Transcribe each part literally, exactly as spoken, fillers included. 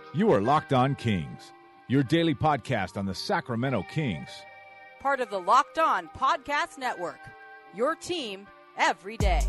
You are Locked On Kings, your daily podcast on the Sacramento Kings. Part of the Locked On Podcast Network, your team every day.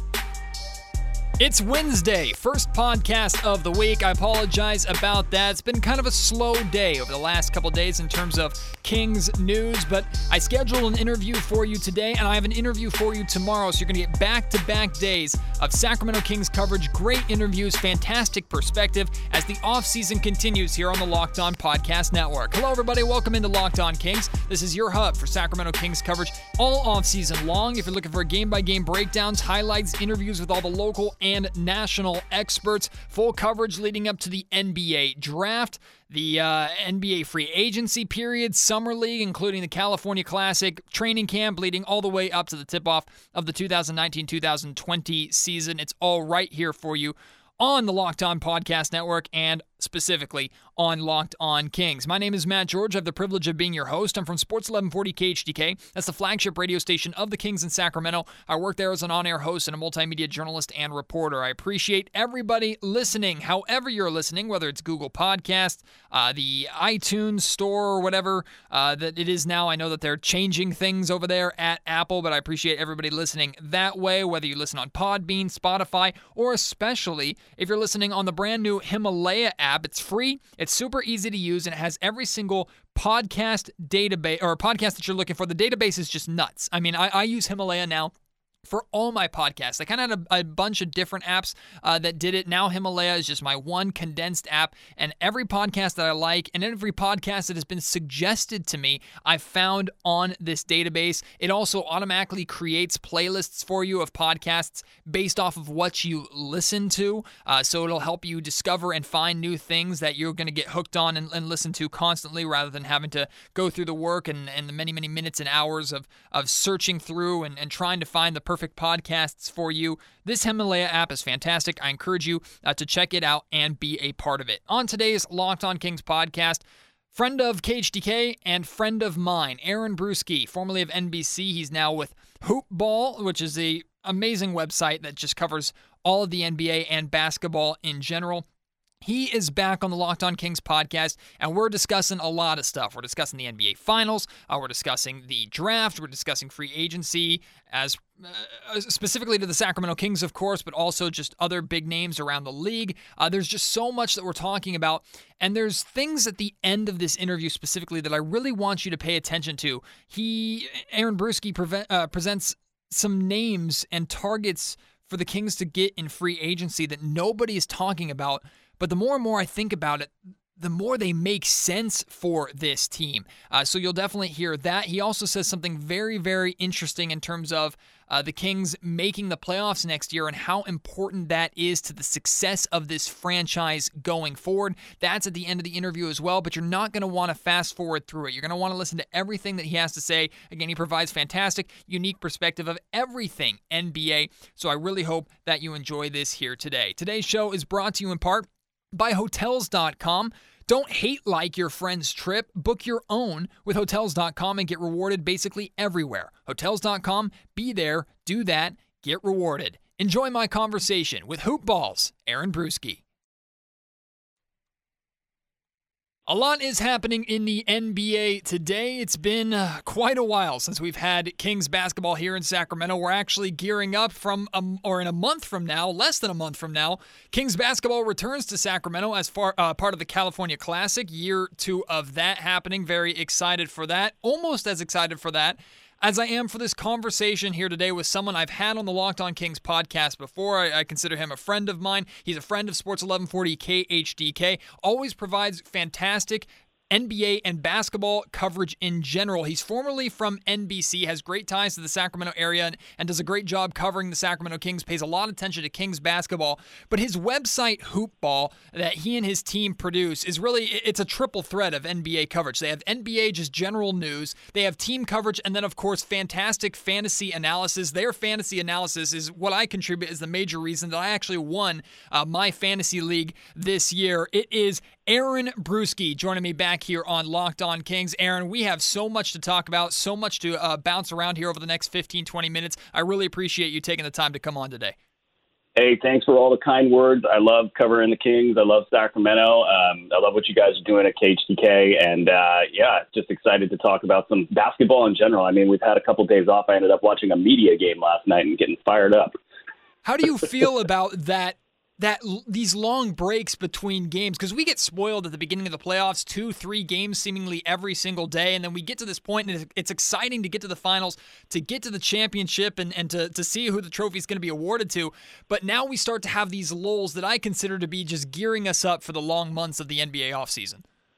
It's Wednesday, first podcast of the week. I apologize about that. It's been kind of a slow day over the last couple days in terms of Kings news, but I scheduled an interview for you today, and I have an interview for you tomorrow, so you're going to get back-to-back days of Sacramento Kings coverage, great interviews, fantastic perspective as the offseason continues here on the Locked On Podcast Network. Hello, everybody. Welcome into Locked On Kings. This is your hub for Sacramento Kings coverage all offseason long. If you're looking for game-by-game breakdowns, highlights, interviews with all the local and national experts, full coverage leading up to the N B A draft, the uh, N B A free agency period, summer league, including the California Classic, training camp leading all the way up to the tip-off of the two thousand nineteen two thousand twenty season. It's all right here for you on the Locked On Podcast Network and specifically on Locked On Kings. My name is Matt George. I have the privilege of being your host. I'm from Sports eleven forty K H D K. That's the flagship radio station of the Kings in Sacramento. I work there as an on-air host and a multimedia journalist and reporter. I appreciate everybody listening, however you're listening, whether it's Google Podcasts, uh, the iTunes Store, or whatever uh, that it is now. I know that they're changing things over there at Apple, but I appreciate everybody listening that way, whether you listen on Podbean, Spotify, or especially if you're listening on the brand new Himalaya app. It's free, it's super easy to use, and it has every single podcast database or podcast that you're looking for. The database is just nuts. I mean, I, I use Himalaya now for all my podcasts. I kind of had a, a bunch of different apps uh, that did it. Now Himalaya is just my one condensed app, and every podcast that I like and every podcast that has been suggested to me, I found on this database. It also automatically creates playlists for you of podcasts based off of what you listen to, uh, so it'll help you discover and find new things that you're going to get hooked on and, and listen to constantly rather than having to go through the work and, and the many, many minutes and hours of, of searching through and, and trying to find the perfect perfect podcasts for you. This Himalaya app is fantastic. I encourage you uh, to check it out and be a part of it. On today's Locked On Kings podcast, friend of K H D K and friend of mine, Aaron Bruski, formerly of N B C. He's now with Hoop Ball, which is an amazing website that just covers all of the N B A and basketball in general. He is back on the Locked On Kings podcast, and we're discussing a lot of stuff. We're discussing the N B A Finals. Uh, we're discussing the draft. We're discussing free agency, as uh, specifically to the Sacramento Kings, of course, but also just other big names around the league. Uh, there's just so much that we're talking about, and there's things at the end of this interview specifically that I really want you to pay attention to. He, Aaron Bruski, prevent, uh, presents some names and targets for the Kings to get in free agency that nobody is talking about. But the more and more I think about it, the more they make sense for this team. Uh, so you'll definitely hear that. He also says something very, very interesting in terms of uh, the Kings making the playoffs next year and how important that is to the success of this franchise going forward. That's at the end of the interview as well, but you're not going to want to fast forward through it. You're going to want to listen to everything that he has to say. Again, he provides fantastic, unique perspective of everything N B A. So I really hope that you enjoy this here today. Today's show is brought to you in part by Hotels dot com. Don't hate like your friend's trip. Book your own with Hotels dot com and get rewarded basically everywhere. Hotels dot com, be there, do that, get rewarded. Enjoy my conversation with Hoop Ball's Aaron Bruski. A lot is happening in the N B A today. It's been uh, quite a while since we've had Kings basketball here in Sacramento. We're actually gearing up from, um, or in a month from now, less than a month from now, Kings basketball returns to Sacramento as far, uh, part of the California Classic. Year two of that happening. Very excited for that. Almost as excited for that as I am for this conversation here today with someone I've had on the Locked On Kings podcast before. I, I consider him a friend of mine. He's a friend of Sports eleven forty K H D K. Always provides fantastic N B A and basketball coverage in general. He's formerly from N B C, has great ties to the Sacramento area, and, and does a great job covering the Sacramento Kings, pays a lot of attention to Kings basketball. But his website, Hoop Ball, that he and his team produce is really, it's a triple threat of N B A coverage. They have N B A, just general news. They have team coverage, and then, of course, fantastic fantasy analysis. Their fantasy analysis is what I contribute, is the major reason that I actually won uh, my fantasy league this year. It is Aaron Bruski joining me back here on Locked On Kings. Aaron, we have so much to talk about, so much to uh, bounce around here over the next fifteen, twenty minutes. I really appreciate you taking the time to come on today. Hey, thanks for all the kind words. I love covering the Kings. I love Sacramento. Um, I love what you guys are doing at K H T K. And, uh, yeah, just excited to talk about some basketball in general. I mean, we've had a couple days off. I ended up watching a media game last night and getting fired up. How do you feel about that? That these long breaks between games, because we get spoiled at the beginning of the playoffs, two, three games seemingly every single day, and then we get to this point, and it's exciting to get to the finals, to get to the championship, and, and to, to see who the trophy is going to be awarded to. But now we start to have these lulls that I consider to be just gearing us up for the long months of the N B A offseason.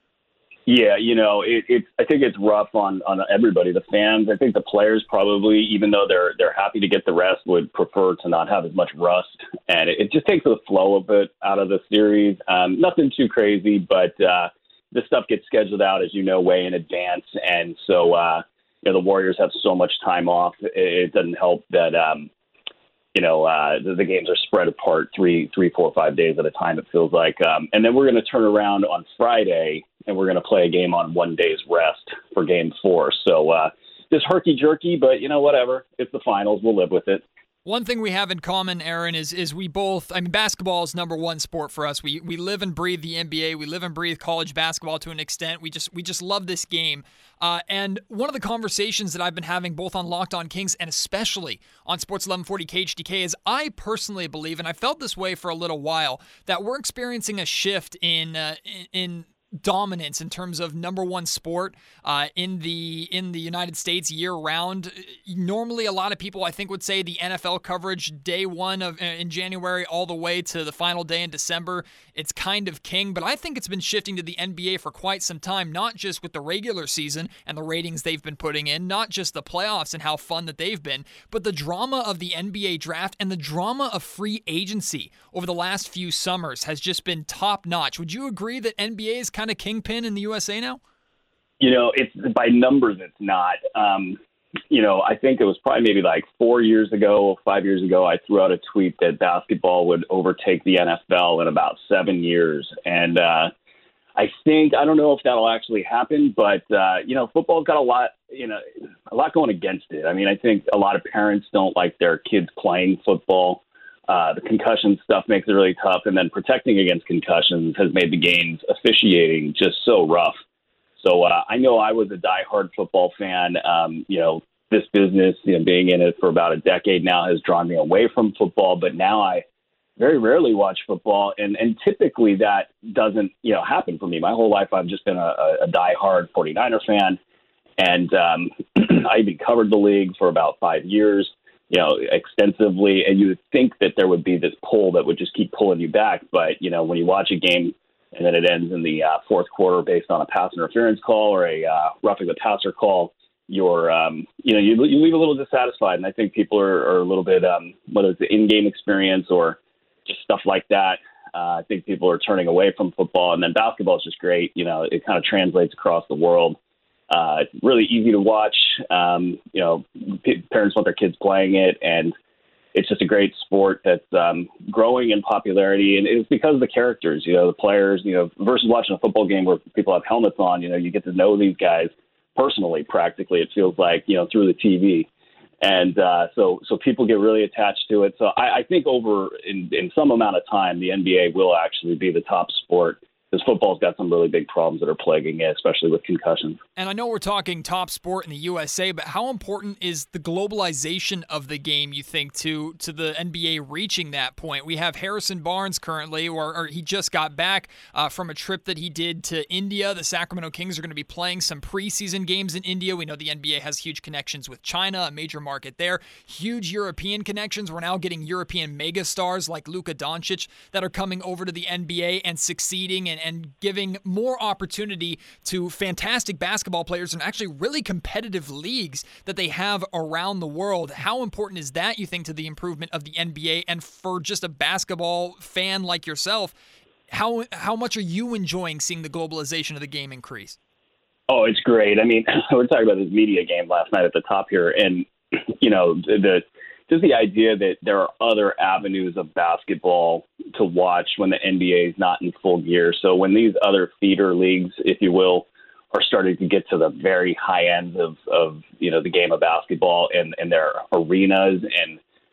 Yeah, you know, it, it's. I think it's rough on, on everybody. The fans, I think the players probably, even though they're they're happy to get the rest, would prefer to not have as much rust, and it, it just takes the flow of it out of the series. Um, nothing too crazy, but uh, this stuff gets scheduled out, as you know, way in advance, and so uh, you know the Warriors have so much time off. It, it doesn't help that um, you know uh, the, the games are spread apart three, three, four, five days at a time. It feels like, um, and then we're going to turn around on Friday. And we're going to play a game on one day's rest for game four. So uh, just herky-jerky, but, you know, whatever. It's the finals. We'll live with it. One thing we have in common, Aaron, is is we both, I mean, basketball is number one sport for us. We we live and breathe the N B A. We live and breathe college basketball to an extent. We just we just love this game. Uh, and one of the conversations that I've been having both on Locked On Kings and especially on Sports eleven forty K H D K is I personally believe, and I felt this way for a little while, that we're experiencing a shift in uh, in, in dominance in terms of number one sport uh, in the in the United States year round. Normally, a lot of people I think would say the N F L coverage day one of in January all the way to the final day in December, it's kind of king. But I think it's been shifting to the N B A for quite some time, not just with the regular season and the ratings they've been putting in, not just the playoffs and how fun that they've been, but the drama of the N B A draft and the drama of free agency over the last few summers has just been top notch. Would you agree that N B A is kind of kingpin in the U S A now? You know, it's by numbers, it's not. Um, you know, I think it was probably maybe like four years ago, five years ago, I threw out a tweet that basketball would overtake the N F L in about seven years. And uh, I think, I don't know if that'll actually happen, but, uh, you know, football's got a lot, you know, a lot going against it. I mean, I think a lot of parents don't like their kids playing football. Uh, the concussion stuff makes it really tough, and then protecting against concussions has made the game's officiating just so rough. So uh, I know I was a diehard football fan. Um, you know, this business, you know, being in it for about a decade now has drawn me away from football, but now I very rarely watch football, and, and typically that doesn't, you know, happen for me. My whole life I've just been a, a diehard 49er fan, and um, I even covered the league for about five years. You know, extensively, and you would think that there would be this pull that would just keep pulling you back. But, you know, when you watch a game and then it ends in the uh, fourth quarter based on a pass interference call or a uh, roughing the passer call, you're, um, you know, you, you leave a little dissatisfied. And I think people are, are a little bit, um, whether it's the in-game experience or just stuff like that, uh, I think people are turning away from football. And then basketball is just great. You know, it kind of translates across the world. Uh, it's really easy to watch. Um, you know, p- parents want their kids playing it, and it's just a great sport that's um, growing in popularity. And it's because of the characters, you know, the players, you know, versus watching a football game where people have helmets on, you know, you get to know these guys personally, practically, it feels like, you know, through the T V. And uh, so so people get really attached to it. So I, I think over in, in some amount of time, the N B A will actually be the top sport, because football's got some really big problems that are plaguing it, especially with concussions. And I know we're talking top sport in the U S A, but how important is the globalization of the game, you think, to to the N B A reaching that point? We have Harrison Barnes currently, or, or he just got back uh, from a trip that he did to India. The Sacramento Kings are going to be playing some preseason games in India. We know the N B A has huge connections with China, a major market there. Huge European connections. We're now getting European megastars like Luka Doncic that are coming over to the N B A and succeeding and and giving more opportunity to fantastic basketball players and actually really competitive leagues that they have around the world. How important is that, you think, to the improvement of the N B A? And for just a basketball fan like yourself, how how much are you enjoying seeing the globalization of the game increase? Oh, it's great. I mean, we were talking about this media game last night at the top here, and, you know, the, the just the idea that there are other avenues of basketball to watch when the N B A is not in full gear. So when these other feeder leagues, if you will, are starting to get to the very high ends of, of you know, the game of basketball and, and their arenas and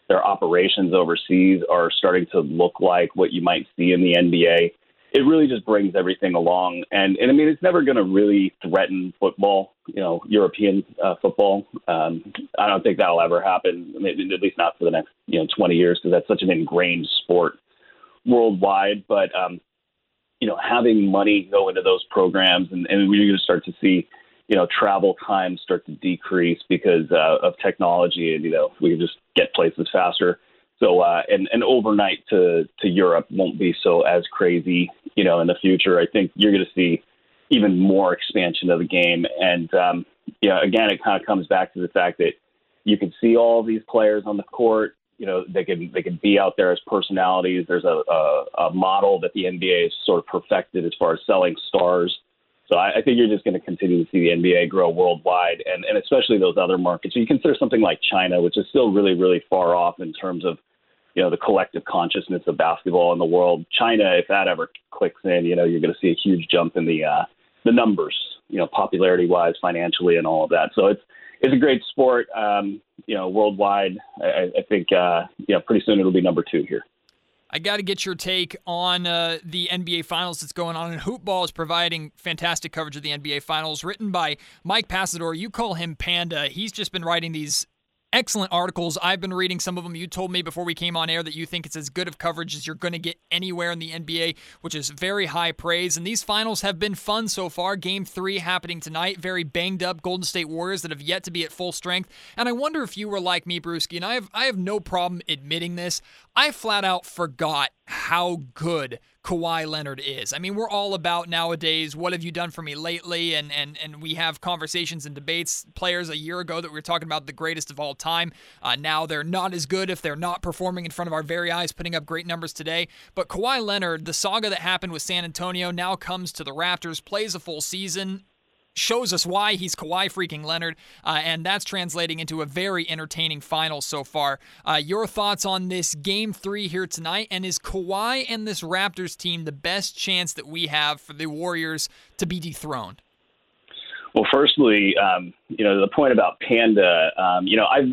their operations overseas are starting to look like what you might see in the N B A. It really just brings everything along. And, and I mean, it's never going to really threaten football, you know, European uh, football. Um, I don't think that'll ever happen, maybe, at least not for the next, you know, twenty years, because that's such an ingrained sport worldwide. But, um, you know, having money go into those programs, and, and we're going to start to see, you know, travel times start to decrease because uh, of technology, and, you know, we can just get places faster. So, uh, and, and overnight to, to Europe won't be so as crazy, you know, in the future. I think you're going to see even more expansion of the game. And, um, yeah, again, it kind of comes back to the fact that you can see all these players on the court. You know, they can, they can be out there as personalities. There's a, a, a model that the N B A has sort of perfected as far as selling stars. So I, I think you're just going to continue to see the N B A grow worldwide, and, and especially those other markets. So you consider something like China, which is still really, really far off in terms of, you know, the collective consciousness of basketball in the world. China, if that ever clicks in, you know, you're going to see a huge jump in the uh, the numbers, you know, popularity-wise, financially, and all of that. So it's it's a great sport, um, you know, worldwide. I, I think, uh, you know, pretty soon it'll be number two here. I got to get your take on uh, the N B A Finals that's going on. And Hoopball is providing fantastic coverage of the N B A Finals, written by Mike Passador. You call him Panda. He's just been writing these excellent articles. I've been reading some of them. You told me before we came on air that you think it's as good of coverage as you're going to get anywhere in the N B A, which is very high praise. And these finals have been fun so far. Game three happening tonight. Very banged up Golden State Warriors that have yet to be at full strength. And I wonder if you were like me, Brewski, and I have I have no problem admitting this. I flat out forgot how good Kawhi Leonard is. I mean, we're all about nowadays, what have you done for me lately? And and and we have conversations and debates. Players a year ago that we were talking about the greatest of all time. Uh, now they're not as good if they're not performing in front of our very eyes, putting up great numbers today. But Kawhi Leonard, the saga that happened with San Antonio, now comes to the Raptors, plays a full season, shows us why he's Kawhi freaking Leonard, uh, and that's translating into a very entertaining final so far. Uh, your thoughts on this game three here tonight, and is Kawhi and this Raptors team the best chance that we have for the Warriors to be dethroned? Well, firstly, um, you know, the point about Panda, um, you know, I,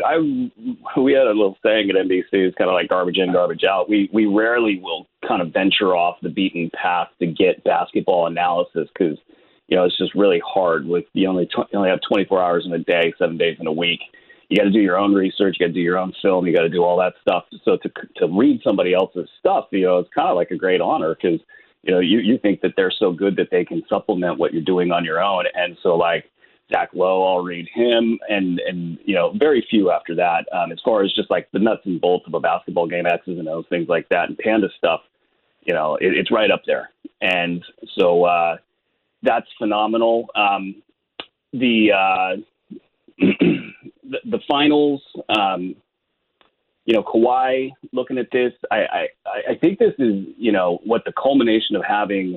I, we had a little saying at N B C, it's kind of like garbage in, garbage out. We, we rarely will kind of venture off the beaten path to get basketball analysis because, you know, it's just really hard. With you only tw- you only have twenty-four hours in a day, seven days in a week. You got to do your own research. You got to do your own film. You got to do all that stuff. So to to read somebody else's stuff, you know, it's kind of like a great honor because, you know, you, you think that they're so good that they can supplement what you're doing on your own. And so like Zach Lowe, I'll read him, and and you know, very few after that. Um, as far as just like the nuts and bolts of a basketball game, X's and O's, things like that, and Panda stuff, you know, it, it's right up there. And so. Uh, That's phenomenal. Um, the, uh, the the finals, um, you know, Kawhi looking at this, I, I, I think this is, you know, what the culmination of having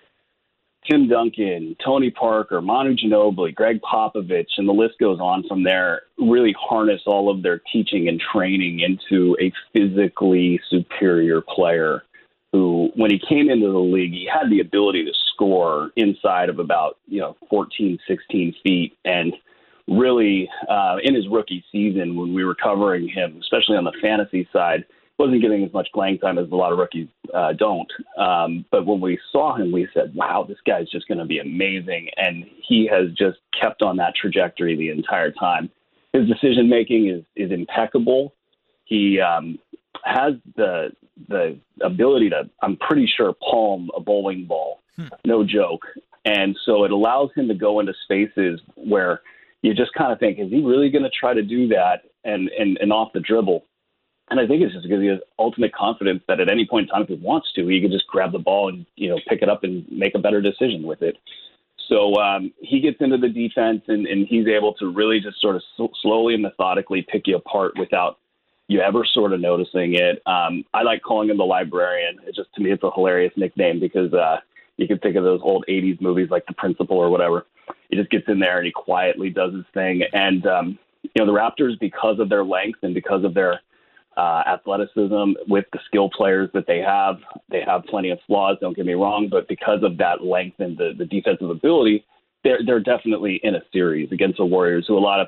Tim Duncan, Tony Parker, Manu Ginobili, Greg Popovich, and the list goes on from there, really harness all of their teaching and training into a physically superior player who, when he came into the league, he had the ability to score inside of about, you know, fourteen, sixteen feet. And really, uh, in his rookie season, when we were covering him, especially on the fantasy side, wasn't getting as much playing time as a lot of rookies uh, don't. Um, but when we saw him, we said, wow, this guy's just going to be amazing. And he has just kept on that trajectory the entire time. His decision-making is, is impeccable. He um, has the the ability to, I'm pretty sure, palm a bowling ball. Hmm. No joke. And so it allows him to go into spaces where you just kind of think, is he really going to try to do that and, and, and off the dribble? And I think it's just because he has ultimate confidence that at any point in time, if he wants to, he can just grab the ball and, you know, pick it up and make a better decision with it. So um, he gets into the defense and, and he's able to really just sort of so slowly and methodically pick you apart without you ever sort of noticing it. Um, I like calling him the librarian. It just, to me, it's a hilarious nickname because uh, you can think of those old eighties movies like The Principal or whatever. He just gets in there and he quietly does his thing. And, um, you know, the Raptors, because of their length and because of their uh, athleticism with the skill players that they have, they have plenty of flaws, don't get me wrong, but because of that length and the, the defensive ability, they're, they're definitely in a series against the Warriors, who a lot of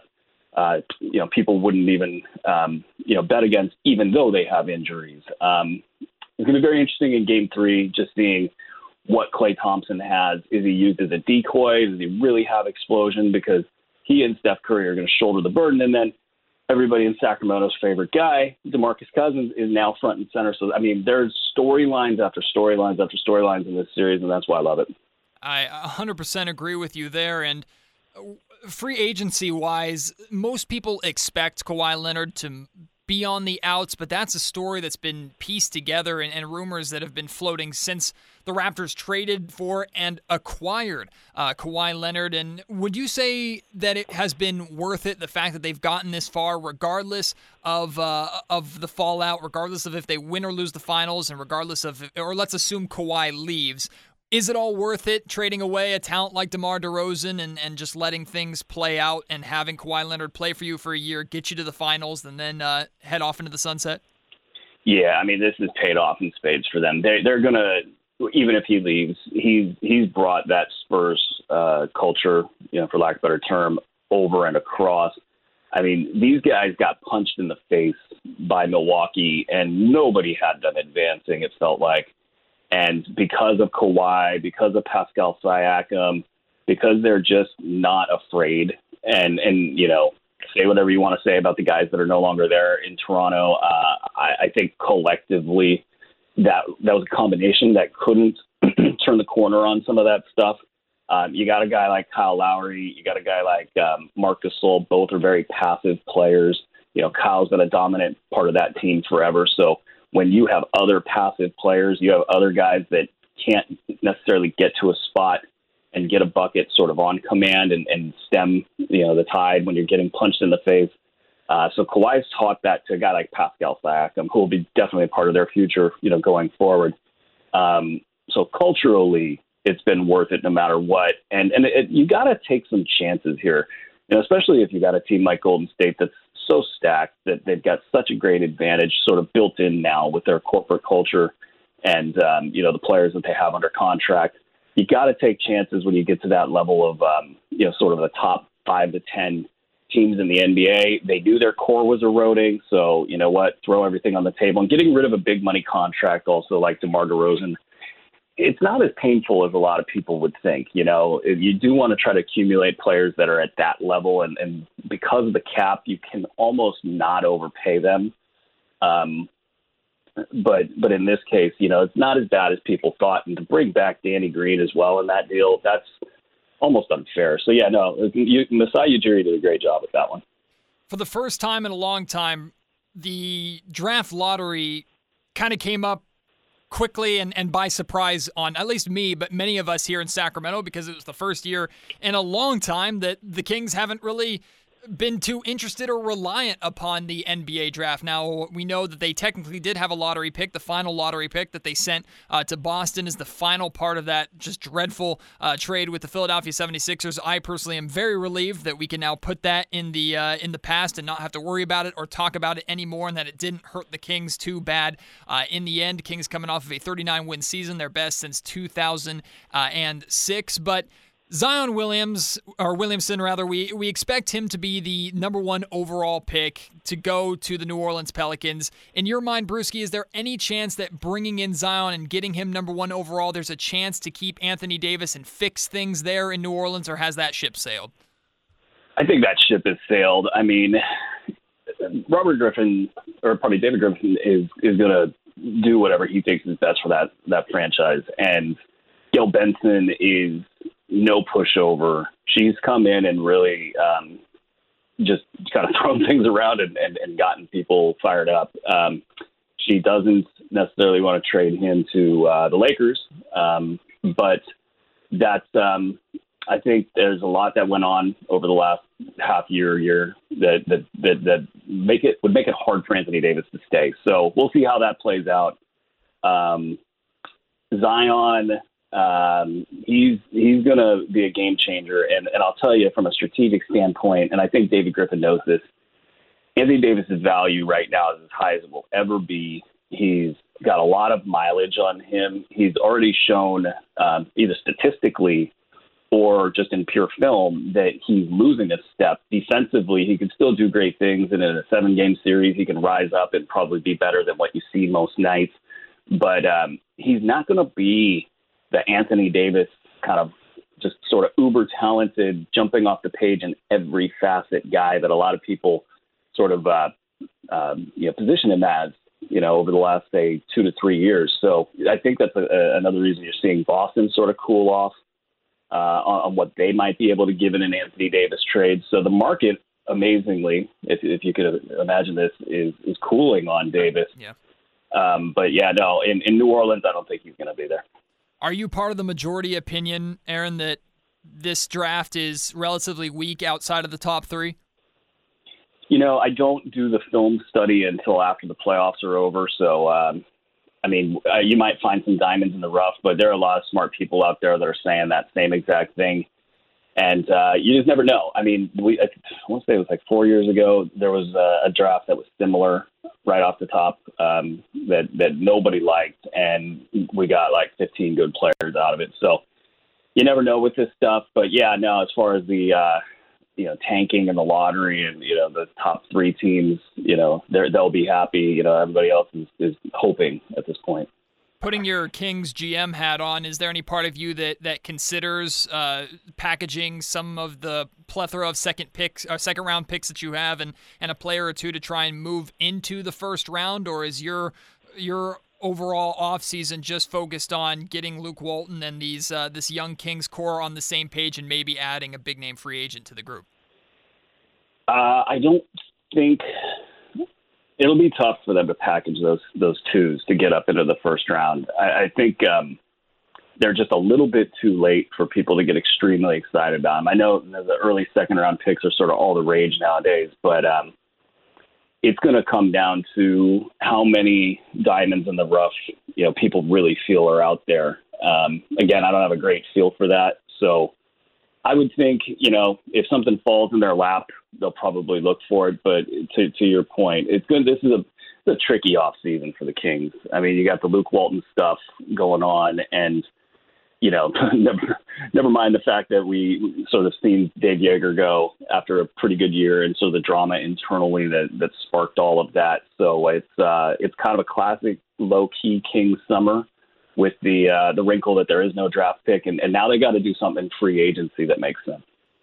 uh, you know, people wouldn't even, um, you know, bet against, even though they have injuries. Um, it's going to be very interesting in game three, just seeing what Klay Thompson has. Is he used as a decoy? Does he really have explosion? Because he and Steph Curry are going to shoulder the burden. And then everybody in Sacramento's favorite guy, DeMarcus Cousins, is now front and center. So, I mean, there's storylines after storylines after storylines in this series, and that's why I love it. I one hundred percent agree with you there. And free agency-wise, most people expect Kawhi Leonard to be on the outs, but that's a story that's been pieced together and, and rumors that have been floating since the Raptors traded for and acquired uh, Kawhi Leonard. And would you say that it has been worth it, the fact that they've gotten this far, regardless of uh, of the fallout, regardless of if they win or lose the finals, and regardless of, or let's assume Kawhi leaves, is it all worth it, trading away a talent like DeMar DeRozan and, and just letting things play out and having Kawhi Leonard play for you for a year, get you to the finals, and then uh, head off into the sunset? Yeah, I mean, this is paid off in spades for them. They, they're going to, even if he leaves, he's, he's brought that Spurs uh, culture, you know, for lack of a better term, over and across. I mean, these guys got punched in the face by Milwaukee, and nobody had them advancing, it felt like. And because of Kawhi, because of Pascal Siakam, because they're just not afraid, and, and you know, say whatever you want to say about the guys that are no longer there in Toronto, uh, I, I think collectively that that was a combination that couldn't turn the corner on some of that stuff. Um, you got a guy like Kyle Lowry, you got a guy like um, Marc Gasol. Both are very passive players. You know, Kyle's been a dominant part of that team forever, so when you have other passive players, you have other guys that can't necessarily get to a spot and get a bucket sort of on command and, and stem, you know, the tide when you're getting punched in the face. Uh, so Kawhi's taught that to a guy like Pascal Siakam, who will be definitely a part of their future, you know, going forward. Um, so culturally, it's been worth it no matter what. And and it, you got to take some chances here, you know, especially if you got a team like Golden State that's so stacked that they've got such a great advantage sort of built in now with their corporate culture and, um, you know, the players that they have under contract. You got to take chances when you get to that level of, um, you know, sort of the top five to ten teams in the N B A. They knew their core was eroding. So, you know what, throw everything on the table. And getting rid of a big money contract also like DeMar DeRozan, it's not as painful as a lot of people would think. You know, you do want to try to accumulate players that are at that level. And, and because of the cap, you can almost not overpay them. Um, but but in this case, you know, it's not as bad as people thought. And to bring back Danny Green as well in that deal, that's almost unfair. So, yeah, no, you, Masai Ujiri did a great job with that one. For the first time in a long time, the draft lottery kind of came up quickly and, and by surprise on at least me, but many of us here in Sacramento, because it was the first year in a long time that the Kings haven't really been too interested or reliant upon the N B A draft. Now, we know that they technically did have a lottery pick. The final lottery pick that they sent uh, to Boston is the final part of that just dreadful uh, trade with the Philadelphia seventy-sixers. I personally am very relieved that we can now put that in the uh, in the past and not have to worry about it or talk about it anymore, and that it didn't hurt the Kings too bad. Uh, in the end, Kings coming off of a thirty-nine win season, their best since two thousand six. But Zion Williams, or Williamson rather, we, we expect him to be the number one overall pick to go to the New Orleans Pelicans. In your mind, Brewski, is there any chance that bringing in Zion and getting him number one overall, there's a chance to keep Anthony Davis and fix things there in New Orleans, or has that ship sailed? I think that ship has sailed. I mean, Robert Griffin, or probably David Griffin, is, is going to do whatever he thinks is best for that, that franchise. And Gail Benson is no pushover. She's come in and really um, just kind of thrown things around and, and, and gotten people fired up. Um, she doesn't necessarily want to trade him to uh, the Lakers, um, but that's um, I think there's a lot that went on over the last half year, year that that that, that make it would make it hard for Anthony Davis to stay. So we'll see how that plays out. Um, Zion. Um, he's he's going to be a game changer. And, and I'll tell you from a strategic standpoint, and I think David Griffin knows this, Anthony Davis's value right now is as high as it will ever be. He's got a lot of mileage on him. He's already shown um, either statistically or just in pure film that he's losing a step. Defensively, he can still do great things, and in a seven-game series, he can rise up and probably be better than what you see most nights. But um, he's not going to be the Anthony Davis kind of just sort of uber-talented, jumping off the page in every facet guy that a lot of people sort of uh, um, you know, position him as, you know, over the last, say, two to three years. So I think that's a, a, another reason you're seeing Boston sort of cool off uh, on, on what they might be able to give in an Anthony Davis trade. So the market, amazingly, if, if you could imagine this, is, is cooling on Davis. Yeah. Um, but, yeah, no, in, in New Orleans, I don't think he's going to be there. Are you part of the majority opinion, Aaron, that this draft is relatively weak outside of the top three? You know, I don't do the film study until after the playoffs are over. So, um, I mean, uh, you might find some diamonds in the rough, but there are a lot of smart people out there that are saying that same exact thing. And uh, you just never know. I mean, we, I want to say it was like four years ago, there was a, a draft that was similar right off the top um, that, that nobody liked, and we got like fifteen good players out of it. So you never know with this stuff. But, yeah, no, as far as the, uh, you know, tanking in the lottery and, you know, the top three teams, you know, they'll be happy. You know, everybody else is, is hoping at this point. Putting your Kings G M hat on, is there any part of you that that considers uh, packaging some of the plethora of second picks, or second round picks that you have, and, and a player or two to try and move into the first round, or is your your overall offseason just focused on getting Luke Walton and these uh, this young Kings core on the same page, and maybe adding a big name free agent to the group? Uh, I don't think. It'll be tough for them to package those those twos to get up into the first round. I, I think um, they're just a little bit too late for people to get extremely excited about them. I know the early second round picks are sort of all the rage nowadays, but um, it's going to come down to how many diamonds in the rough, you know, people really feel are out there. Um, again, I don't have a great feel for that, so I would think, you know, if something falls in their lap, they'll probably look for it. But to to your point, it's good. This is a, a tricky off season for the Kings. I mean, you got the Luke Walton stuff going on, and you know, never never mind the fact that we sort of seen Dave Yeager go after a pretty good year, and so the drama internally that that sparked all of that. So it's uh, it's kind of a classic low key Kings summer, with the uh, the wrinkle that there is no draft pick, and, and now they got to do something in free agency that makes sense.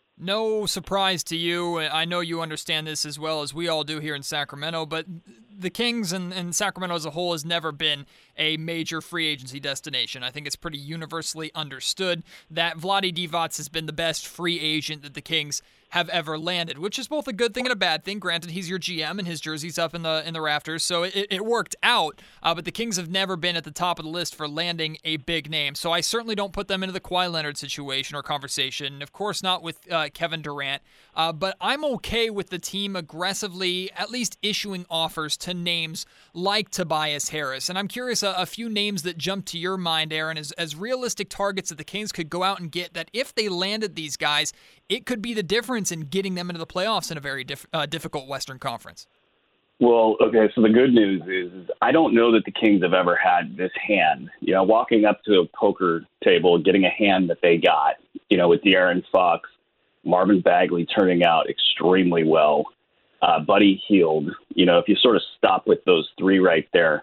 No surprise to you. I know you understand this as well as we all do here in Sacramento, but the Kings and, and Sacramento as a whole has never been a major free agency destination. I think it's pretty universally understood that Vlade Divac has been the best free agent that the Kings have ever landed, which is both a good thing and a bad thing. Granted, he's your G M and his jersey's up in the in the rafters, so it, it worked out. Uh, but the Kings have never been at the top of the list for landing a big name. So I certainly don't put them into the Kawhi Leonard situation or conversation. Of course, not with uh, Kevin Durant. Uh, but I'm okay with the team aggressively, at least issuing offers to names like Tobias Harris. And I'm curious, a, a few names that jump to your mind, Aaron, as, as realistic targets that the Kings could go out and get, that if they landed these guys, it could be the difference in getting them into the playoffs in a very diff, uh, difficult Western Conference. Well, okay, so the good news is I don't know that the Kings have ever had this hand. You know, walking up to a poker table, getting a hand that they got, you know, with De'Aaron Fox, Marvin Bagley turning out extremely well, uh, Buddy Hield. You know, if you sort of stop with those three right there,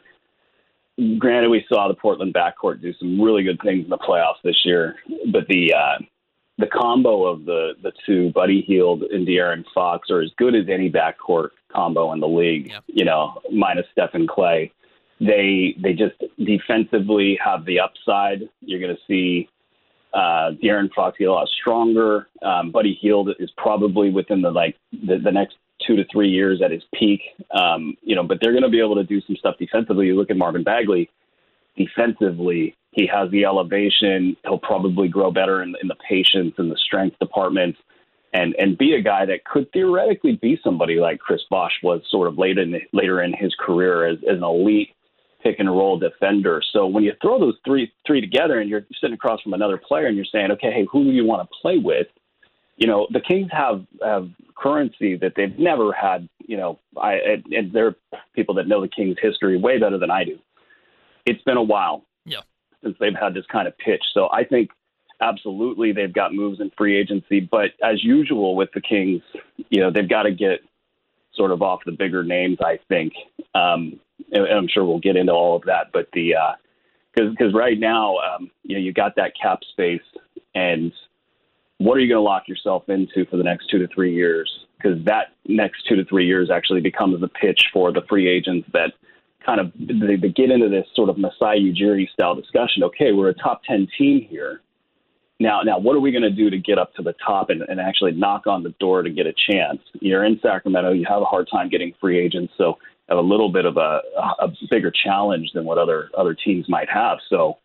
granted, we saw the Portland backcourt do some really good things in the playoffs this year, but the uh, the combo of the, the two, Buddy Hield and De'Aaron Fox, are as good as any backcourt combo in the league, yep. you know, minus Stephen Clay. They they just defensively have the upside. You're going to see uh, De'Aaron Fox get a lot stronger. Um, Buddy Hield is probably within the like the, the next two to three years at his peak, um, you know, but they're going to be able to do some stuff defensively. You look at Marvin Bagley, defensively, he has the elevation. He'll probably grow better in, in the patience and the strength department, and and be a guy that could theoretically be somebody like Chris Bosh was sort of late in, later in his career as, as an elite pick and roll defender. So when you throw those three three together and you're sitting across from another player and you're saying, okay, hey, who do you want to play with? You know, the Kings have, have currency that they've never had. You know, I and, and there are people that know the Kings' history way better than I do. It's been a while. Yeah. Since they've had this kind of pitch. So I think absolutely, they've got moves in free agency. But as usual with the Kings, you know, they've got to get sort of off the bigger names, I think. Um, and, and I'm sure we'll get into all of that. But the because uh, because right now, um, you know, you got that cap space, and what are you going to lock yourself into for the next two to three years? Because that next two to three years actually becomes the pitch for the free agents that kind of they, they get into this sort of Masai Ujiri style discussion. Okay, we're a top ten team here. Now, now, what are we going to do to get up to the top and, and actually knock on the door to get a chance? You're in Sacramento. You have a hard time getting free agents, so have a little bit of a, a bigger challenge than what other other teams might have. So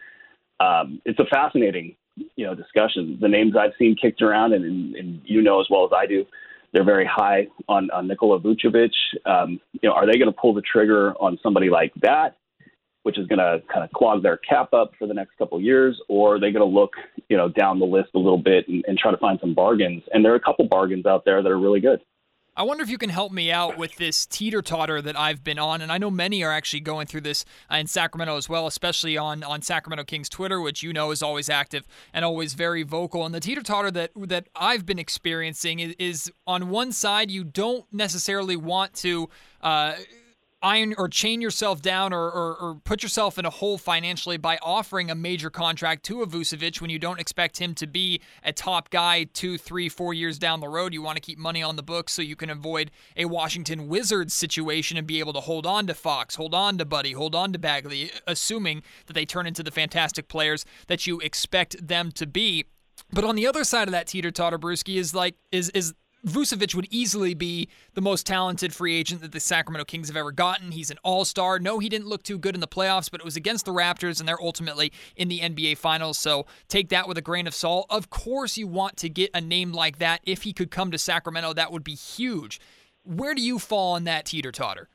um, it's a fascinating, you know, discussion. The names I've seen kicked around, and, and, and you know as well as I do, they're very high on, on Nikola Vucevic. Um, you know, are they going to pull the trigger on somebody like that, which is going to kind of clog their cap up for the next couple of years, or are they going to look, you know, down the list a little bit and, and try to find some bargains? And there are a couple bargains out there that are really good. I wonder if you can help me out with this teeter-totter that I've been on, and I know many are actually going through this in Sacramento as well, especially on, on Sacramento Kings Twitter, which you know is always active and always very vocal. And the teeter-totter that that I've been experiencing is, is on one side, you don't necessarily want to uh, iron or chain yourself down or, or, or put yourself in a hole financially by offering a major contract to a Vucevic when you don't expect him to be a top guy two, three, four years down the road. You want to keep money on the books so you can avoid a Washington Wizards situation and be able to hold on to Fox, hold on to Buddy, hold on to Bagley, assuming that they turn into the fantastic players that you expect them to be. But on the other side of that teeter-totter, Brewski, is like is is Vucevic would easily be the most talented free agent that the Sacramento Kings have ever gotten. He's an all-star. No, he didn't look too good in the playoffs, but it was against the Raptors, and they're ultimately in the N B A Finals, so take that with a grain of salt. Of course you want to get a name like that. If he could come to Sacramento, that would be huge. Where do you fall on that teeter-totter?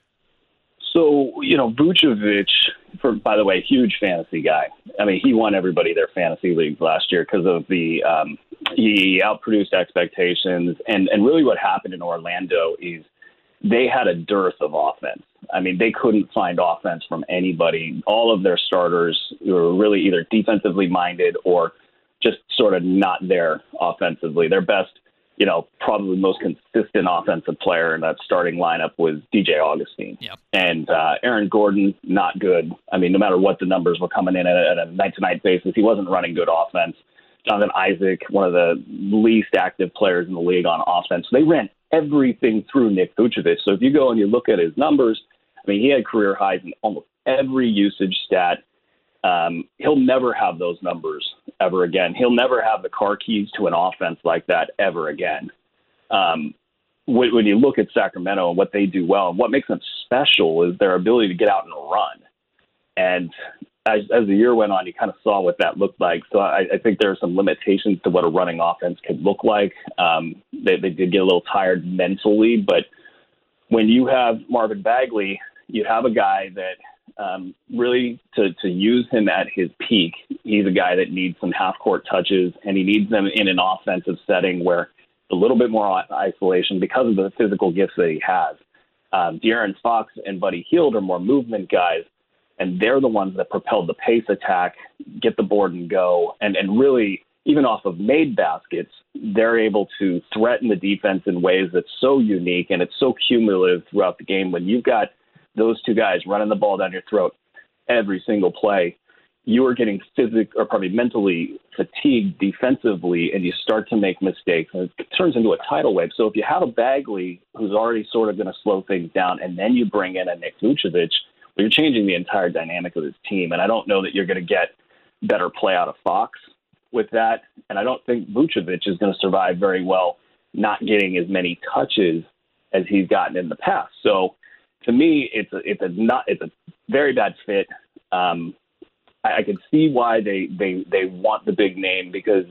So, you know, Vucevic, for, by the way, huge fantasy guy. I mean, he won everybody their fantasy leagues last year because of the um, he outproduced expectations. And, and really what happened in Orlando is they had a dearth of offense. I mean, they couldn't find offense from anybody. All of their starters were really either defensively minded or just sort of not there offensively. Their best, you know, probably most consistent offensive player in that starting lineup was D J Augustine. Yeah. And uh, Aaron Gordon, not good. I mean, no matter what the numbers were coming in at, at a night-to-night basis, he wasn't running good offense. Jonathan Isaac, one of the least active players in the league on offense. They ran everything through Nick Vucevic. So if you go and you look at his numbers, I mean, he had career highs in almost every usage stat. Um, he'll never have those numbers ever again. He'll never have the car keys to an offense like that ever again. Um, when, when you look at Sacramento and what they do well, and what makes them special is their ability to get out and run. And as, as the year went on, you kind of saw what that looked like. So I, I think there are some limitations to what a running offense could look like. Um, they, they did get a little tired mentally, but when you have Marvin Bagley, you have a guy that Um, really, to, to use him at his peak, he's a guy that needs some half-court touches, and he needs them in an offensive setting where a little bit more isolation because of the physical gifts that he has. Um, De'Aaron Fox and Buddy Hield are more movement guys, and they're the ones that propelled the pace attack, get the board and go, and, and really, even off of made baskets, they're able to threaten the defense in ways that's so unique, and it's so cumulative throughout the game. When you've got those two guys running the ball down your throat every single play, you are getting physic or probably mentally fatigued defensively, and you start to make mistakes, and it turns into a tidal wave. So if you have a Bagley who's already sort of going to slow things down, and then you bring in a Nick Vucevic, well, you're changing the entire dynamic of this team. And I don't know that you're going to get better play out of Fox with that. And I don't think Vucevic is going to survive very well not getting as many touches as he's gotten in the past. So to me, it's a it's a not it's a very bad fit. Um, I, I can see why they, they they want the big name, because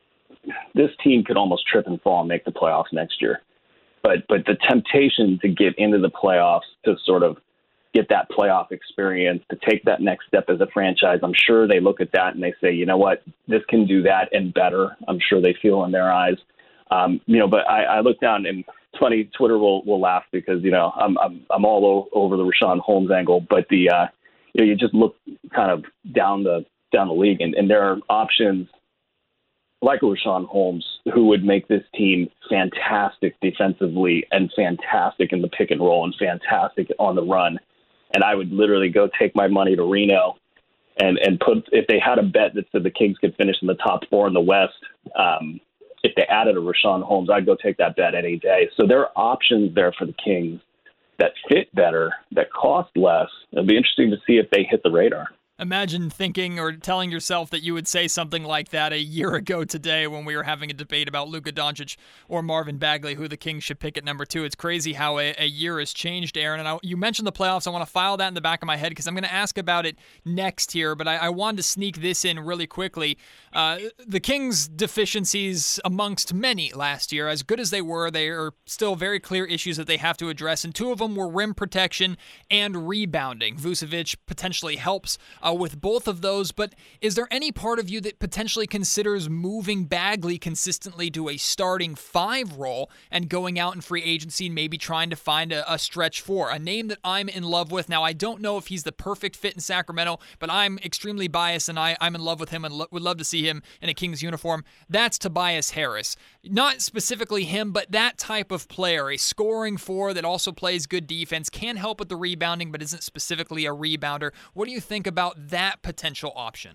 this team could almost trip and fall and make the playoffs next year. But but the temptation to get into the playoffs, to sort of get that playoff experience, to take that next step as a franchise, I'm sure they look at that and they say, you know what, this can do that and better. I'm sure they feel in their eyes. Um, you know, but I, I look down, and it's funny, Twitter will, will laugh because, you know, I'm I'm I'm all o- over the Richaun Holmes angle, but the uh, you know, you just look kind of down the down the league, and, and there are options like a Rashawn Holmes, who would make this team fantastic defensively and fantastic in the pick and roll and fantastic on the run. And I would literally go take my money to Reno and, and put, if they had a bet that said the Kings could finish in the top four in the West, um, if they added a Rashawn Holmes, I'd go take that bet any day. So there are options there for the Kings that fit better, that cost less. It'll be interesting to see if they hit the radar. Imagine thinking or telling yourself that you would say something like that a year ago today when we were having a debate about Luka Doncic or Marvin Bagley, who the Kings should pick at number two. It's crazy how a, a year has changed, Aaron. And I, you mentioned the playoffs. I want to file that in the back of my head because I'm going to ask about it next here, but I, I wanted to sneak this in really quickly. Uh, the Kings' deficiencies amongst many last year, as good as they were, they are still very clear issues that they have to address, and two of them were rim protection and rebounding. Vucevic potentially helps uh, with both of those, but is there any part of you that potentially considers moving Bagley consistently to a starting five role and going out in free agency and maybe trying to find a, a stretch four? A name that I'm in love with. Now, I don't know if he's the perfect fit in Sacramento, but I'm extremely biased and I, I'm in love with him and lo- would love to see him in a Kings uniform. That's Tobias Harris. Not specifically him, but that type of player, a scoring four that also plays good defense, can help with the rebounding, but isn't specifically a rebounder. What do you think about that potential option?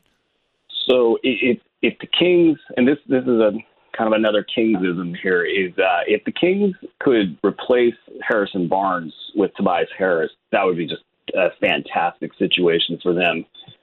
So if if the Kings, and this this is a kind of another Kingsism here, is uh, if the Kings could replace Harrison Barnes with Tobias Harris, that would be just a fantastic situation for them.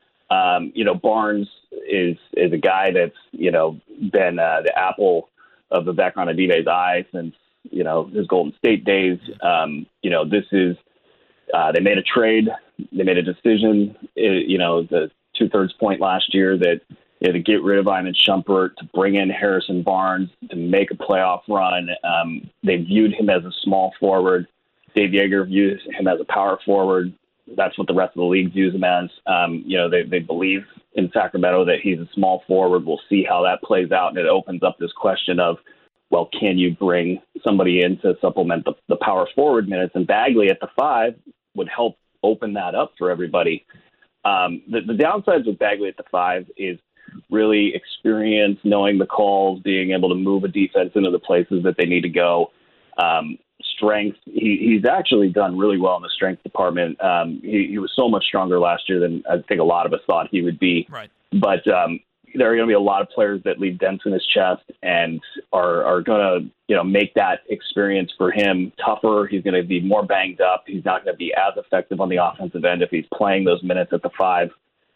Um, you know, Barnes is is a guy that's, you know, been uh, the apple of the background of Dive's eye since, you know, his Golden State days. Um, you know, this is, uh, they made a trade, they made a decision, it, you know, the two-thirds point last year that, you know, to get rid of Iman Shumpert, to bring in Harrison Barnes, to make a playoff run. Um, they viewed him as a small forward. Dave Yeager views him as a power forward. That's what the rest of the league views him as. Um, you know, they, they believe in Sacramento that he's a small forward. We'll see how that plays out, and it opens up this question of, well, can you bring somebody in to supplement the, the power forward minutes? And Bagley at the five would help open that up for everybody. Um, the, the downsides with Bagley at the five is really experience, knowing the calls, being able to move a defense into the places that they need to go. Um, strength, he, he's actually done really well in the strength department. Um, he, he was so much stronger last year than I think a lot of us thought he would be. Right. But um, there are going to be a lot of players that leave dents in his chest and are, are going to, you know, make that experience for him tougher. He's going to be more banged up. He's not going to be as effective on the offensive end if he's playing those minutes at the five.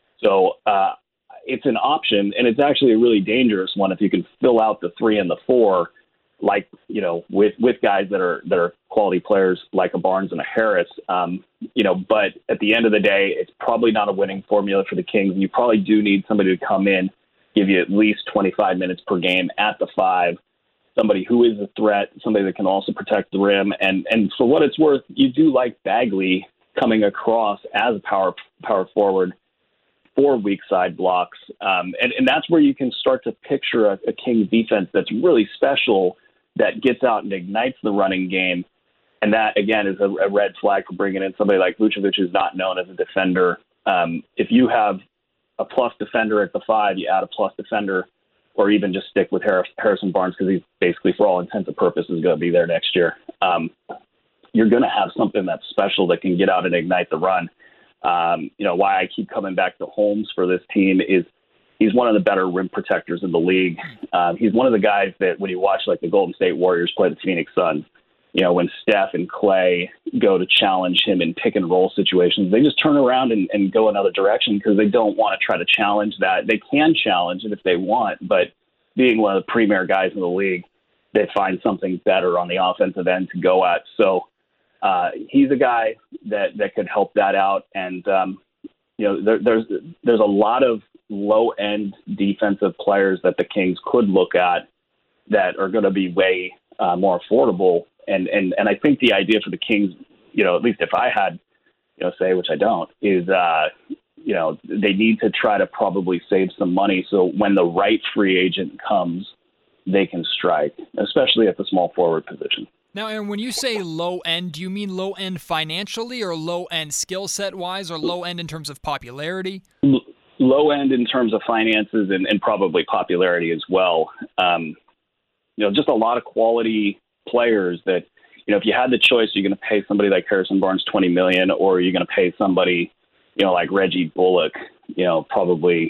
So uh, it's an option, and it's actually a really dangerous one if you can fill out the three and the four, like, you know, with, with guys that are that are quality players like a Barnes and a Harris. Um, you know, but at the end of the day, it's probably not a winning formula for the Kings. You probably do need somebody to come in, give you at least twenty-five minutes per game at the five, somebody who is a threat, somebody that can also protect the rim. And, and for what it's worth, you do like Bagley coming across as a power power forward for weak side blocks. Um, and, and that's where you can start to picture a, a Kings defense that's really special, that gets out and ignites the running game. And that, again, is a, a red flag for bringing in somebody like Vucevic, who's not known as a defender. Um, if you have a plus defender at the five, you add a plus defender, or even just stick with Harris, Harrison Barnes, because he's basically, for all intents and purposes, going to be there next year. Um, you're going to have something that's special that can get out and ignite the run. Um, you know, why I keep coming back to Holmes for this team is he's one of the better rim protectors in the league. Um, he's one of the guys that when you watch like the Golden State Warriors play the Phoenix Suns, you know, when Steph and Clay go to challenge him in pick and roll situations, they just turn around and, and go another direction because they don't want to try to challenge that. They can challenge it if they want, but being one of the premier guys in the league, they find something better on the offensive end to go at. So uh, he's a guy that, that could help that out. And, um, you know, there, there's there's a lot of low-end defensive players that the Kings could look at that are going to be way uh, more affordable. And, and and I think the idea for the Kings, you know, at least if I had, you know, say, which I don't, is, uh, you know, they need to try to probably save some money so when the right free agent comes, they can strike, especially at the small forward position. Now, Aaron, when you say low end, do you mean low end financially or low end skill set wise or low end in terms of popularity? low end in terms of finances and, and probably popularity as well. Um, you know, just a lot of quality players that, you know, if you had the choice, you're going to pay somebody like Harrison Barnes twenty million dollars, or you're going to pay somebody, you know, like Reggie Bullock, you know, probably,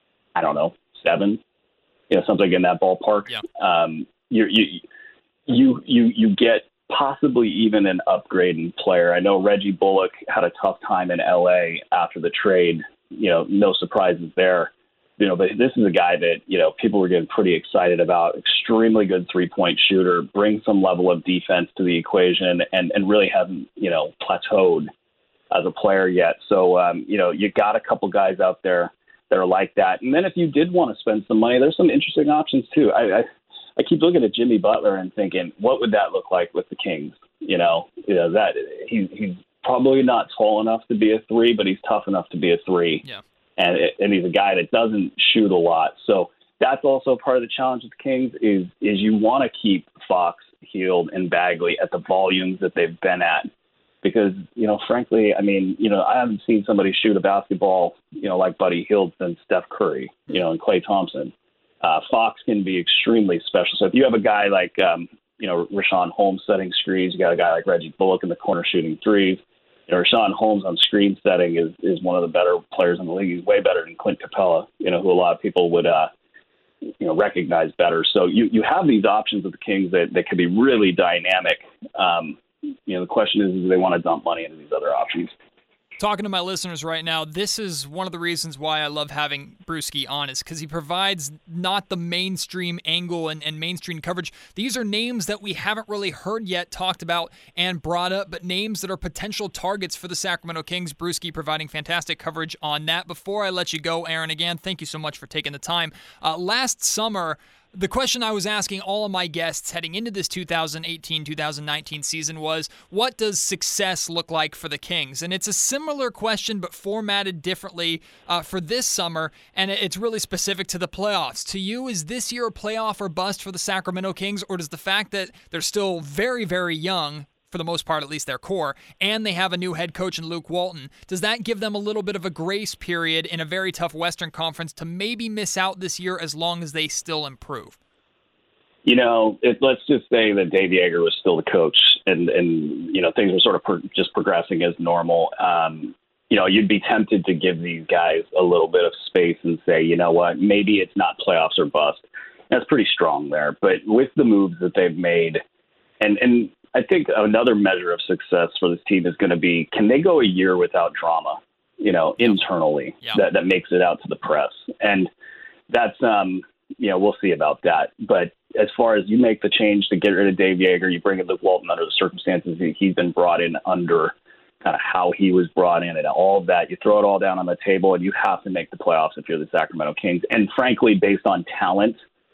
I don't know, seven, you know, something in that ballpark. Yeah. Um, you, you, you, you, you get possibly even an upgrade in player. I know Reggie Bullock had a tough time in L A after the trade, you know, no surprises there. You know, but this is a guy that, you know, people were getting pretty excited about. Extremely good three-point shooter, brings some level of defense to the equation, and, and really hasn't, you know, plateaued as a player yet. So, um, you know, you got a couple guys out there that are like that. And then if you did want to spend some money, there's some interesting options too. I, I, I keep looking at Jimmy Butler and thinking, what would that look like with the Kings? You know, you know that he, he's probably not tall enough to be a three, but he's tough enough to be a three. Yeah. And, and he's a guy that doesn't shoot a lot. So that's also part of the challenge with the Kings is, is you want to keep Fox, Hield, and Bagley at the volumes that they've been at. Because, you know, frankly, I mean, you know, I haven't seen somebody shoot a basketball, you know, like Buddy Hield since Steph Curry, you know, and Klay Thompson. Uh, Fox can be extremely special. So if you have a guy like, um, you know, Richaun Holmes setting screens, you got a guy like Reggie Bullock in the corner shooting threes. You know, Richaun Holmes on screen setting is, is one of the better players in the league. He's way better than Clint Capella, you know, who a lot of people would, uh, you know, recognize better. So you, you have these options with the Kings that, that could be really dynamic. Um, you know, the question is, do they want to dump money into these other options? Talking to my listeners right now, this is one of the reasons why I love having Brewski on, is because he provides not the mainstream angle and, and mainstream coverage. These are names that we haven't really heard yet talked about and brought up, but names that are potential targets for the Sacramento Kings. Brewski providing fantastic coverage on that. Before I let you go, Aaron, again, thank you so much for taking the time. Uh, last summer, the question I was asking all of my guests heading into this two thousand eighteen two thousand nineteen season was, what does success look like for the Kings? And it's a similar question, but formatted differently uh, for this summer, and it's really specific to the playoffs. To you, is this year a playoff or bust for the Sacramento Kings, or does the fact that they're still very, very young, for the most part, at least their core, and they have a new head coach in Luke Walton, does that give them a little bit of a grace period in a very tough Western Conference to maybe miss out this year as long as they still improve? You know, it, let's just say that Dave Yeager was still the coach and, and you know, things were sort of pro- just progressing as normal. Um, you know, you'd be tempted to give these guys a little bit of space and say, you know what, maybe it's not playoffs or bust. That's pretty strong there. But with the moves that they've made, and, and I think another measure of success for this team is going to be, can they go a year without drama, you know, internally yeah. that, that makes it out to the press? And that's, um, you know, we'll see about that. But as far as you make the change to get rid of Dave Yeager, you bring in Luke Walton under the circumstances that he's been brought in under, kind of how he was brought in and all of that, you throw it all down on the table and you have to make the playoffs if you're the Sacramento Kings. And frankly, based on talent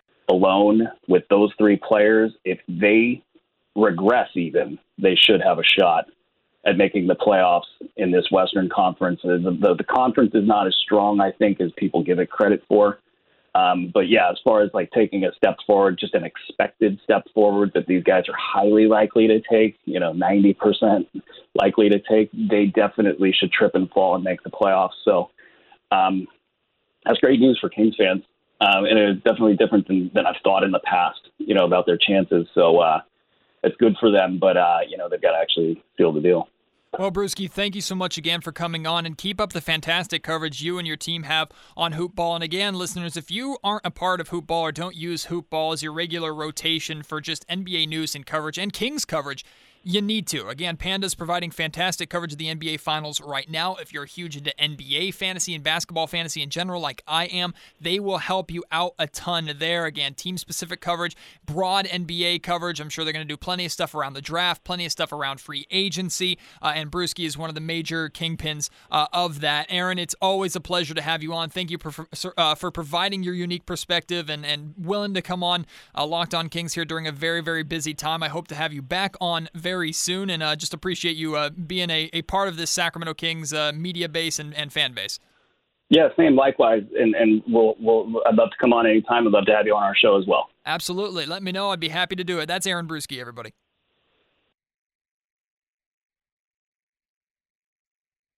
alone with those three players, if they regress even, they should have a shot at making the playoffs in this Western Conference. The, the, the conference is not as strong, I think, as people give it credit for. Um, but yeah, as far as like taking a step forward, just an expected step forward that these guys are highly likely to take, you know, ninety percent likely to take, they definitely should trip and fall and make the playoffs. So um, that's great news for Kings fans. Um, and it's definitely different than, than I've thought in the past, you know, about their chances. So, uh, it's good for them, but, uh, you know, they've got to actually seal the deal. Well, Brewski, thank you so much again for coming on, and keep up the fantastic coverage you and your team have on Hoop Ball. And again, listeners, if you aren't a part of Hoop Ball or don't use Hoop Ball as your regular rotation for just N B A news and coverage and Kings coverage, you need to. Again, Panda's providing fantastic coverage of the N B A Finals right now. If you're huge into N B A fantasy and basketball fantasy in general, like I am, they will help you out a ton there. Again, team-specific coverage, broad N B A coverage. I'm sure they're going to do plenty of stuff around the draft, plenty of stuff around free agency, uh, and Brewski is one of the major kingpins uh, of that. Aaron, it's always a pleasure to have you on. Thank you for, uh, for providing your unique perspective and, and willing to come on uh, Locked On Kings here during a very, very busy time. I hope to have you back on very very soon, and uh, just appreciate you uh, being a, a part of this Sacramento Kings uh, media base and, and fan base. Yeah, same, likewise, and and we'll we'll I'd love to come on anytime. I'd love to have you on our show as well. Absolutely, let me know. I'd be happy to do it. That's Aaron Brewski, everybody.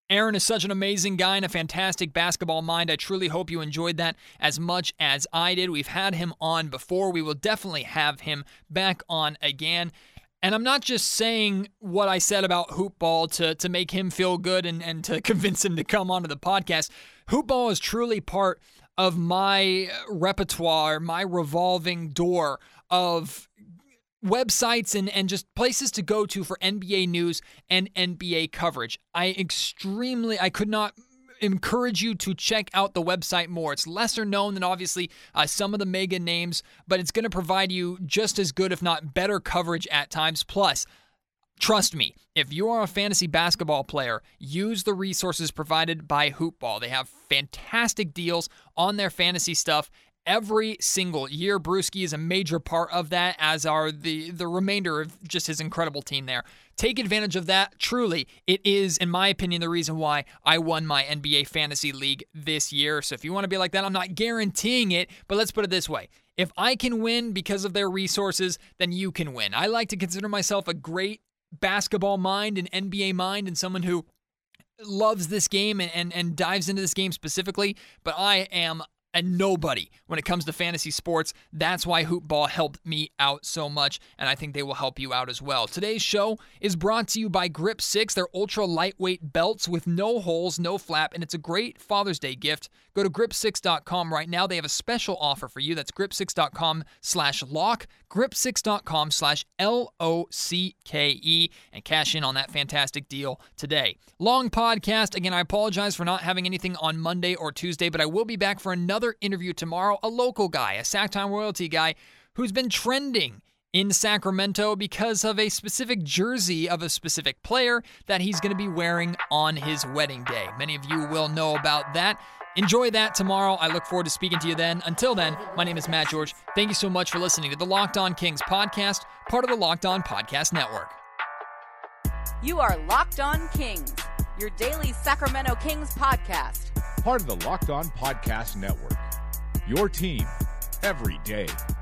Aaron is such an amazing guy and a fantastic basketball mind. I truly hope you enjoyed that as much as I did. We've had him on before. We will definitely have him back on again. And I'm not just saying what I said about Hoopball to, to make him feel good and, and to convince him to come onto the podcast. Hoopball is truly part of my repertoire, my revolving door of websites and, and just places to go to for N B A news and N B A coverage. I extremely, I could not encourage you to check out the website more. It's lesser known than obviously uh, some of the mega names, but it's going to provide you just as good, if not better, coverage at times. Plus, trust me, if you are a fantasy basketball player, use the resources provided by Hoopball. They have fantastic deals on their fantasy stuff every single year. Brewski is a major part of that, as are the, the remainder of just his incredible team there. Take advantage of that. Truly, it is, in my opinion, the reason why I won my N B A Fantasy League this year. So if you want to be like that, I'm not guaranteeing it, but let's put it this way. If I can win because of their resources, then you can win. I like to consider myself a great basketball mind, an N B A mind, and someone who loves this game and, and, and dives into this game specifically, but I am a nobody when it comes to fantasy sports. That's why Hoopball helped me out so much, and I think they will help you out as well. Today's show is brought to you by Grip six. They're ultra lightweight belts with no holes, no flap, and it's a great Father's Day gift. Go to grip six dot com right now. They have a special offer for you. That's grip six dot com slash lock, grip six dot com slash L O C K E, and cash in on that fantastic deal today. Long podcast. Again, I apologize for not having anything on Monday or Tuesday, but I will be back for another interview tomorrow. A local guy, a Sacktime royalty guy who's been trending in Sacramento because of a specific jersey of a specific player that he's going to be wearing on his wedding day. Many of you will know about that. Enjoy that tomorrow. I look forward to speaking to you then. Until then, my name is Matt George. Thank you so much for listening to the Locked On Kings podcast, part of the Locked On Podcast Network. You are Locked On Kings, your daily Sacramento Kings podcast. Part of the Locked On Podcast Network. Your team every day.